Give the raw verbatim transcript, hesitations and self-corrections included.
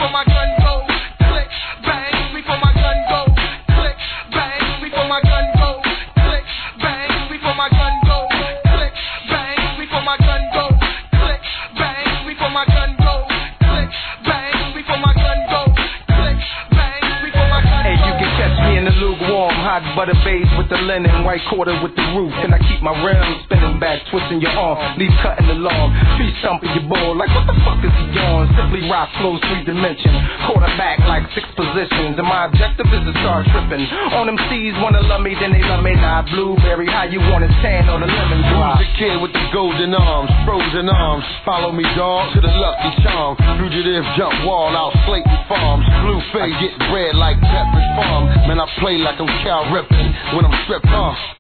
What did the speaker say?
before my gun go. Click, bang, before my gun go. Click, bang, before my gun go. Click, bang, before my gun go. Click, bang, before my gun go. Click, bang, before my gun go. Click, bang, before my gun go. Click, bang, before my gun go. Hey, you can catch me in the lukewarm, hot butter beige with the linen, white quarter with the roof, and I keep my rims spinning back, twisting your arm, leave cutting the lawn, tree stumping your ball, like what the fuck is he on? Simply rock flows three dimension, quarterback like six positions, and my objective is to start tripping. On them C's wanna love me, then they love me not. Blueberry, how you want it, tan or the lemon drop? Who's the kid with the golden arms, frozen arms? Follow me, dog, to the lucky charm. Fugitive jump wall out Slayton Farms. Blue face, get bread like Pepperidge Farm. Man, I play like I'm Cal Ripken when I'm stripped off.